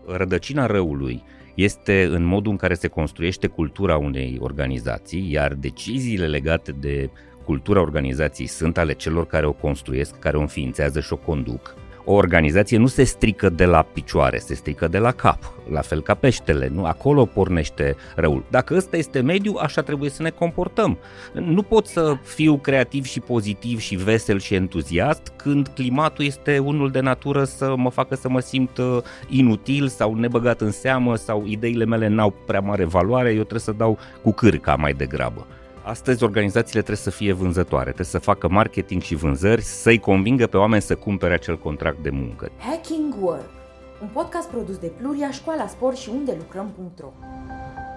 rădăcina răului este în modul în care se construiește cultura unei organizații, iar deciziile legate de cultura organizației sunt ale celor care o construiesc, care o înființează și o conduc. O organizație nu se strică de la picioare, se strică de la cap, la fel ca peștele, nu? Acolo pornește răul. Dacă ăsta este mediul, așa trebuie să ne comportăm. Nu pot să fiu creativ și pozitiv și vesel și entuziast când climatul este unul de natură să mă facă să mă simt inutil sau nebăgat în seamă sau ideile mele n-au prea mare valoare, eu trebuie să dau cu cârca mai degrabă. Astăzi organizațiile trebuie să fie vânzătoare, trebuie să facă marketing și vânzări, să-i convingă pe oameni să cumpere acel contract de muncă. Hacking Work, un podcast produs de Pluria, Școala Sport și unde lucrăm.ro.